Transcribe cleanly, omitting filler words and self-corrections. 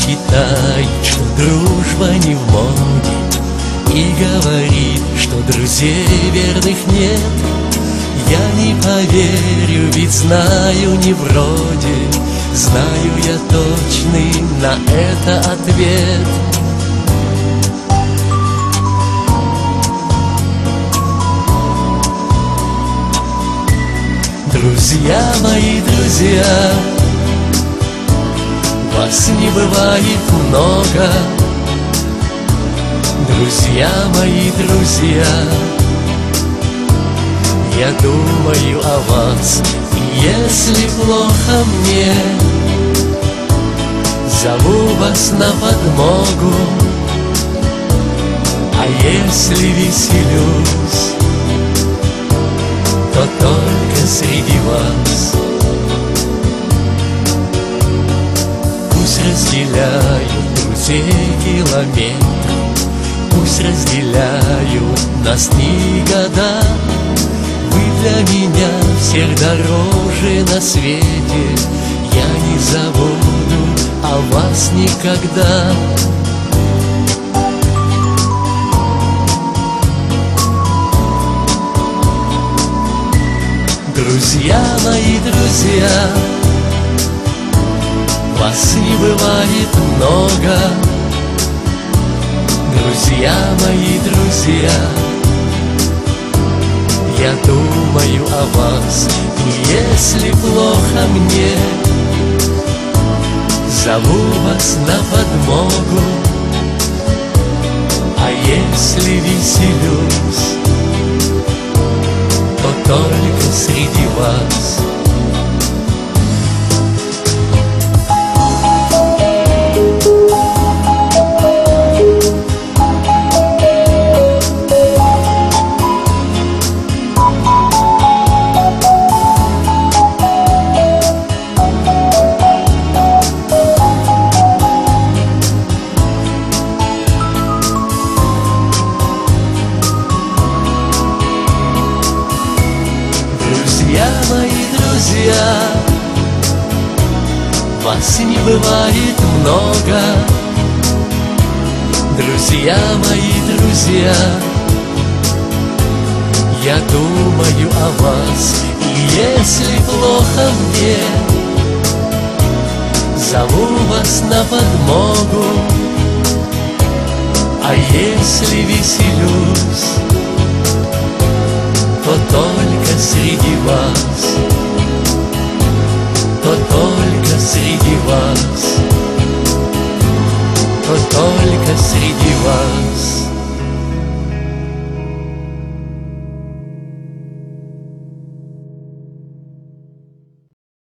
считает, что дружба не в моде, и говорит, что друзей верных нет. Я не поверю, ведь знаю не вроде, знаю я точный на это ответ. Друзья мои, друзья, вас не бывает много. Друзья мои, друзья, я думаю о вас, и если плохо мне, зову вас на подмогу, а если веселюсь, то только среди вас. Пусть разделяют друзей километры, пусть разделяют нас дни и года. Вы для меня всех дороже на свете, я не забуду о вас никогда. Друзья мои, друзья, вас не бывает много. Друзья мои, друзья, я думаю о вас, и если плохо мне, зову вас на подмогу, а если веселюсь, то только среди вас. Друзья мои, друзья, вас не бывает много. Друзья мои, друзья, я думаю о вас, и если плохо мне, зову вас на подмогу, а если веселюсь, то только среди вас, то только среди вас, то только среди вас.